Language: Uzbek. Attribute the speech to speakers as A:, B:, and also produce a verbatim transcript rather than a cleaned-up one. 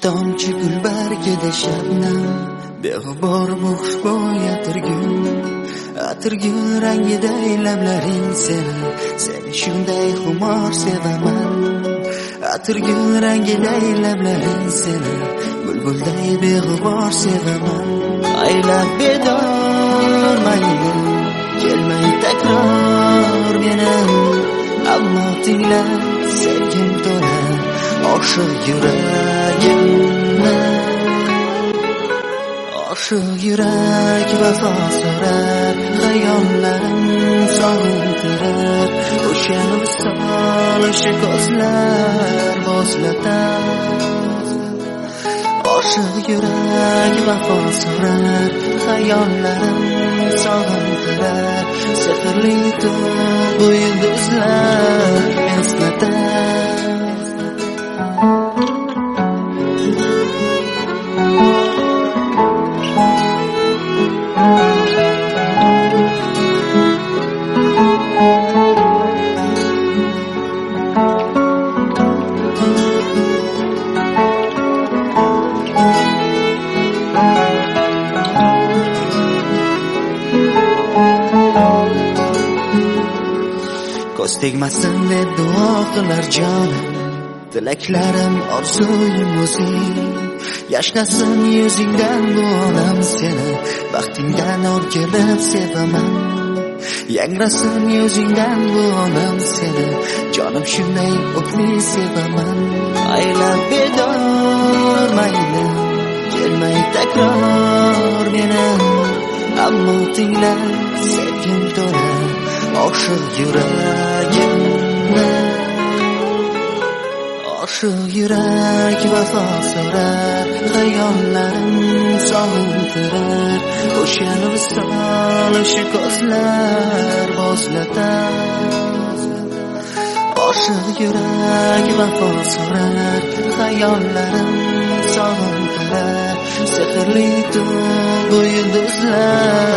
A: tomchi gul bargida shabnam, beg'ubor xushbo'y atirgul, atirgul rangiday lablaring seni, seni shunday xumor sevaman. Atirgul rangiday lablaring seni, bulbulday beg'ubor sevaman. Aylab bedor mayli, kelmay takror meni, ammo tingla sevgim to'la oshiq yuragimni. Oshiq yurak vafo so'rar, xayollarim sog'intirar, o'sha misol o'sha ko'zlar bo'zlatar. Oshiq yurak vafo so'rar, xayollarim sog'intirar, sehrli tun bu yulduzlar eslatar. Ko'z tegmasin deb duo qilar jonim, tilaklarim orzuyim o'zing. Yashnasin yuzingdan bu olam seni, baxtingdan o'rgilib sevaman. Yangrasin yuzingdan bu olam seni, jonim shunday o'tli sevaman. Aylab bedor mayli, kelmay takror meni, ammo tingla sevgim to'la oshiq yuragimni. Oshiq yurak vafo so'rar, xayollarim sog'intirar, o'sha misol o'sha ko'zlar bo'zlatar. Oshiq yurak vafo so'rar, xayollarim sog'intirar, sehrli tun bu yulduzlar